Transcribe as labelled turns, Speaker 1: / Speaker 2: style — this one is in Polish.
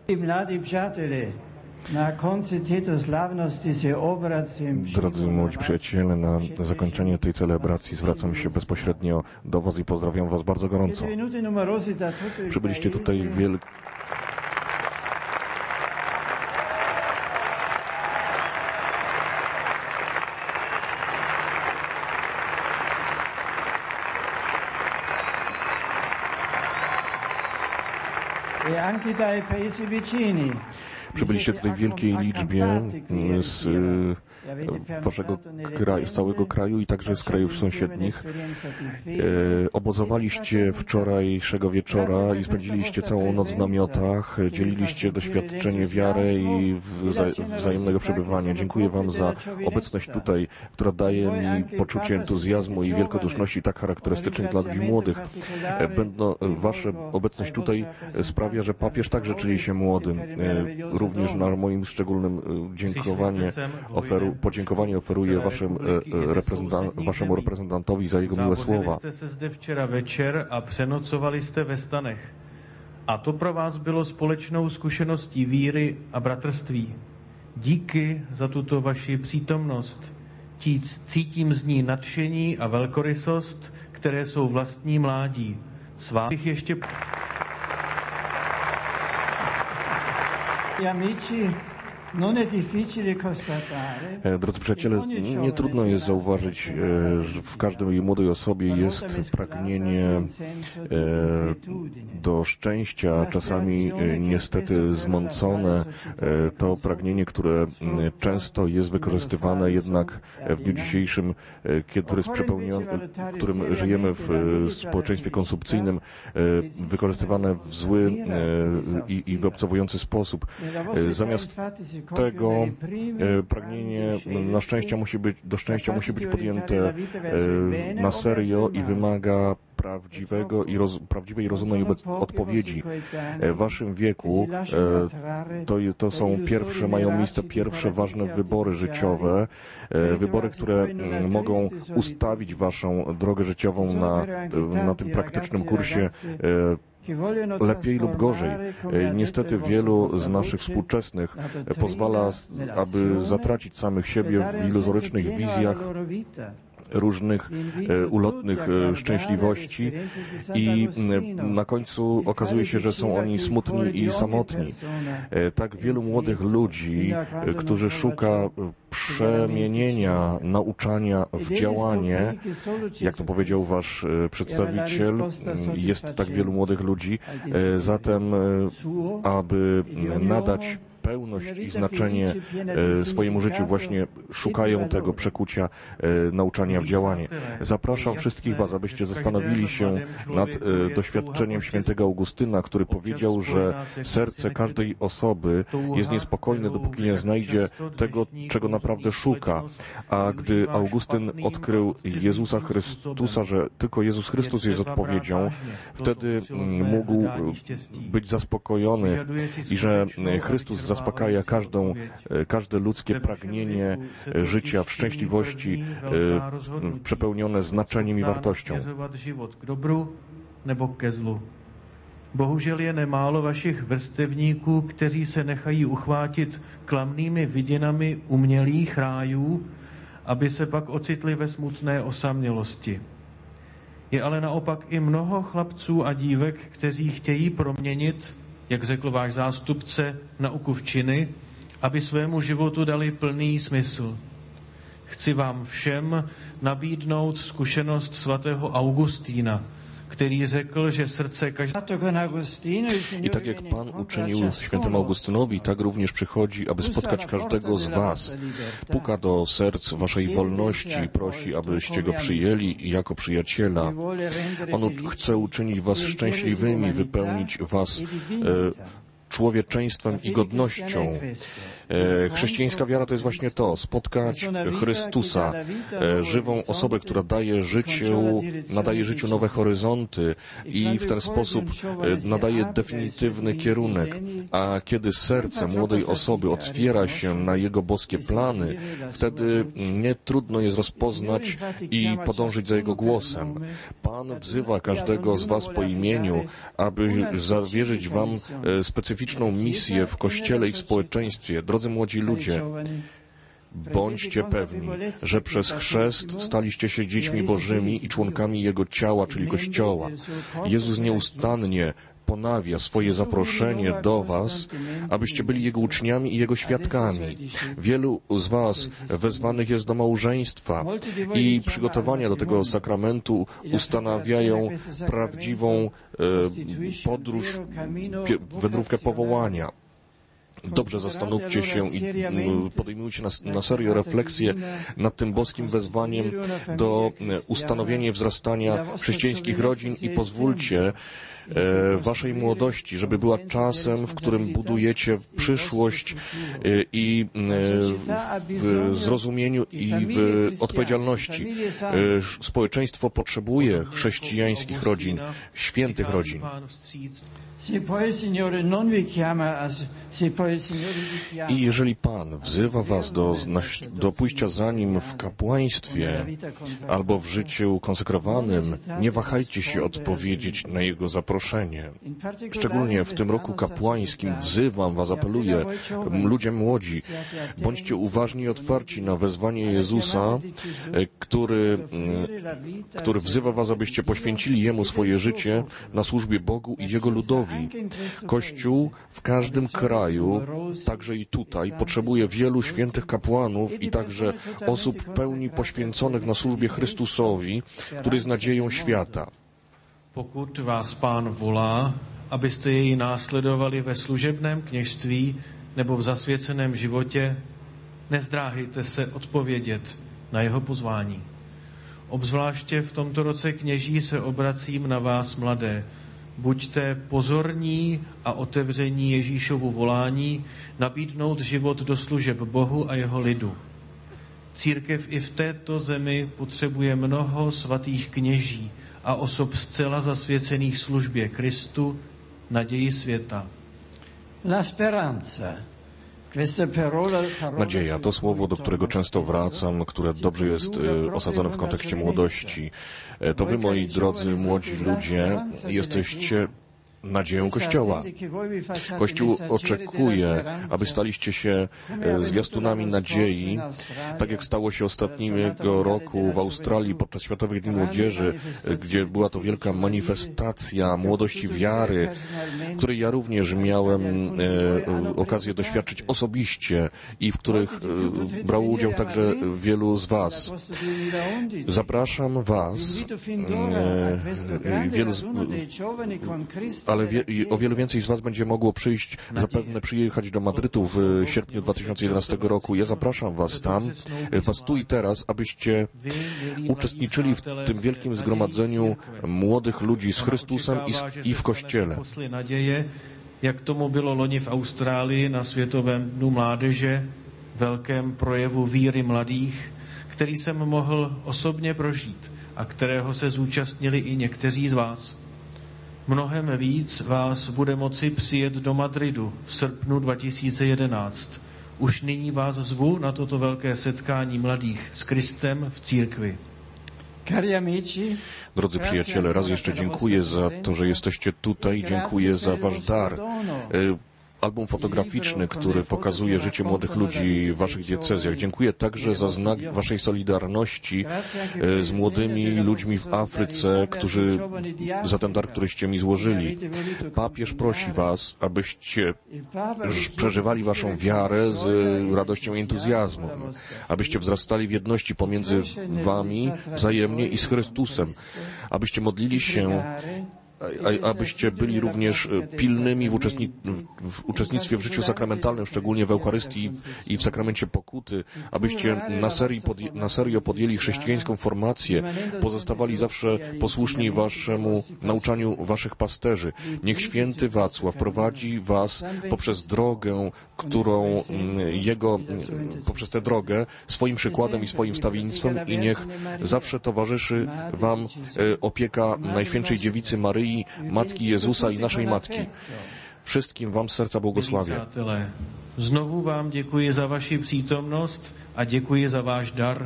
Speaker 1: Drodzy młodzi przyjaciele, na zakończenie tej celebracji zwracam się bezpośrednio do Was i pozdrawiam Was bardzo gorąco. Przybyliście tutaj Przybyliście tutaj w wielkiej liczbie z waszego kraju, z całego kraju i także z krajów sąsiednich. Obozowaliście wczorajszego wieczora i spędziliście całą noc w namiotach, dzieliliście doświadczenie wiary i wzajemnego przebywania. Dziękuję Wam za obecność tutaj, która daje mi poczucie entuzjazmu i wielkoduszności tak charakterystycznych dla ludzi młodych. Wasza obecność tutaj sprawia, że papież także czuli się młodym. Również na moim szczególnym podziękowanie oferuję waszemu reprezentantowi za jego miłe słowa.
Speaker 2: Jste se zde včera večer a přenocovali jste ve stanech. A to pro vás bylo společnou zkušeností víry a bratrství. Díky za tuto vaši přítomnost. Cítím z ní nadšení a velkorysost, které jsou vlastní mládí. Svátých ještě...
Speaker 1: Drodzy przyjaciele, nie trudno jest zauważyć, że w każdej młodej osobie jest pragnienie do szczęścia, czasami niestety zmącone. To pragnienie, które często jest wykorzystywane jednak w dniu dzisiejszym, którym żyjemy w społeczeństwie konsumpcyjnym, wykorzystywane w zły i wyobcowujący sposób. Zamiast tego pragnienie do szczęścia musi być podjęte na serio i wymaga prawdziwej i rozumnej odpowiedzi. W waszym wieku mają miejsce pierwsze ważne wybory życiowe, wybory, które mogą ustawić waszą drogę życiową na tym praktycznym kursie lepiej lub gorzej. Niestety wielu z naszych współczesnych pozwala, aby zatracić samych siebie w iluzorycznych wizjach różnych ulotnych szczęśliwości i na końcu okazuje się, że są oni smutni i samotni. Tak wielu młodych ludzi, którzy szuka przemienienia nauczania w działanie, jak to powiedział wasz przedstawiciel, jest tak wielu młodych ludzi, zatem aby nadać pełność i znaczenie swojemu życiu właśnie szukają tego przekucia nauczania w działanie. Zapraszam wszystkich Was, abyście zastanowili się nad doświadczeniem świętego Augustyna, który powiedział, że serce każdej osoby jest niespokojne, dopóki nie znajdzie tego, czego naprawdę szuka. A gdy Augustyn odkrył Jezusa Chrystusa, że tylko Jezus Chrystus jest odpowiedzią, wtedy mógł być zaspokojony i że Chrystus zaspokaja każde ludzkie pragnienie życia w szczęśliwości, przepełnione znaczeniem i wartością.
Speaker 2: Bohužel je nemálo vašich vrstevníků, kteří se nechají uchvátit klamnými vidinami umělých rájů, aby se pak ocitli ve smutné osamělosti. Je ale naopak i mnoho chlapců a dívek, kteří chtějí proměnit, jak řekl váš zástupce, nauku v činy, aby svému životu dali plný smysl. Chci vám všem nabídnout zkušenost svatého Augustína, který řekl, že srdce každého...
Speaker 1: I tak jak Pan uczynił świętemu Augustynowi, tak również przychodzi, aby spotkać każdego z was. Puka do serc waszej wolności i prosi, abyście go przyjęli jako przyjaciela. On chce uczynić was szczęśliwymi, wypełnić was człowieczeństwem i godnością. Chrześcijańska wiara to jest właśnie to, spotkać Chrystusa, żywą osobę, która nadaje życiu nowe horyzonty i w ten sposób nadaje definitywny kierunek. A kiedy serce młodej osoby otwiera się na Jego boskie plany, wtedy nie trudno jest rozpoznać i podążyć za Jego głosem. Pan wzywa każdego z was po imieniu, aby zawierzyć wam specyficzny specyficzną misję w Kościele i w społeczeństwie. Drodzy młodzi ludzie, bądźcie pewni, że przez chrzest staliście się dziećmi Bożymi i członkami Jego ciała, czyli Kościoła. Jezus nieustannie ponawia swoje zaproszenie do was, abyście byli Jego uczniami i Jego świadkami. Wielu z was wezwanych jest do małżeństwa i przygotowania do tego sakramentu ustanawiają prawdziwą podróż, wędrówkę powołania. Dobrze zastanówcie się i podejmujcie na serio refleksję nad tym boskim wezwaniem do ustanowienia i wzrastania chrześcijańskich rodzin i pozwólcie waszej młodości, żeby była czasem, w którym budujecie przyszłość i w zrozumieniu i w odpowiedzialności. Społeczeństwo potrzebuje chrześcijańskich rodzin, świętych rodzin. I jeżeli Pan wzywa was do pójścia za Nim w kapłaństwie albo w życiu konsekrowanym, nie wahajcie się odpowiedzieć na Jego zaproszenie. Szczególnie w tym roku kapłańskim wzywam was, apeluję, ludzie młodzi, bądźcie uważni i otwarci na wezwanie Jezusa, który wzywa was, abyście poświęcili Jemu swoje życie na służbie Bogu i Jego ludowi. Kościół w każdym kraju, także i tutaj, potrzebuje wielu świętych kapłanów i także osób w pełni poświęconych na służbie Chrystusowi, który jest nadzieją świata.
Speaker 2: Pokud vás Pán volá, abyste jej následovali ve služebném kněžství nebo v zasvěceném životě, nezdráhejte se odpovědět na jeho pozvání. Obzvláště v tomto roce kněží se obracím na vás, mladé. Buďte pozorní a otevření Ježíšovu volání nabídnout život do služeb Bohu a jeho lidu. Církev i v této zemi potřebuje mnoho svatých kněží a osob zcela zasvěcených službě Kristu, naději světa.
Speaker 1: Nadzieja to słowo, do którego często wracam, które dobrze jest osadzone w kontekście młodości. To wy, moi drodzy młodzi ludzie, jesteście nadzieją Kościoła. Kościół oczekuje, aby staliście się zwiastunami nadziei, tak jak stało się ostatniego roku w Australii podczas Światowych Dni Młodzieży, gdzie była to wielka manifestacja młodości wiary, której ja również miałem okazję doświadczyć osobiście i w których brało udział także wielu z was. Zapraszam was, ale o wiele więcej z was będzie mogło zapewne przyjechać do Madrytu w sierpniu 2011 roku. Ja zapraszam was tu i teraz, abyście uczestniczyli w tym wielkim zgromadzeniu młodych ludzi z Chrystusem i w Kościele.
Speaker 2: Jak tomu bylo loni v Austrálii na Světovém dnu mládeže, velkém projevu víry mladých, který jsem mohl osobně prožít a kterého se zúčastnili i někteří z vás. Mnohem víc vás bude moci přijet do Madridu v srpnu 2011. Už nyní vás zvu na toto velké setkání mladých s Kristem v církvi.
Speaker 1: Drodzy przyjaciele, raz jeszcze dziękuję za to, że jesteście tutaj, dziękuję za wasz dar. Album fotograficzny, który pokazuje życie młodych ludzi w waszych diecezjach. Dziękuję także za znak waszej solidarności z młodymi ludźmi w Afryce, za ten dar, któryście mi złożyli. Papież prosi was, abyście przeżywali waszą wiarę z radością i entuzjazmem, abyście wzrastali w jedności pomiędzy wami wzajemnie i z Chrystusem, abyście modlili się, abyście byli również pilnymi w uczestnictwie w życiu sakramentalnym, szczególnie w Eucharystii i w sakramencie pokuty, abyście na serio podjęli chrześcijańską formację, pozostawali zawsze posłuszni waszemu nauczaniu waszych pasterzy. Niech święty Wacław prowadzi was poprzez drogę, poprzez tę drogę swoim przykładem i swoim wstawiennictwem i niech zawsze towarzyszy wam opieka Najświętszej Dziewicy Maryi, Matki Jezusa i naszej Matki. Wszystkim wam z serca błogosławię.
Speaker 2: Znovu vám děkuji za vaši přítomnost a děkuji za váš dar.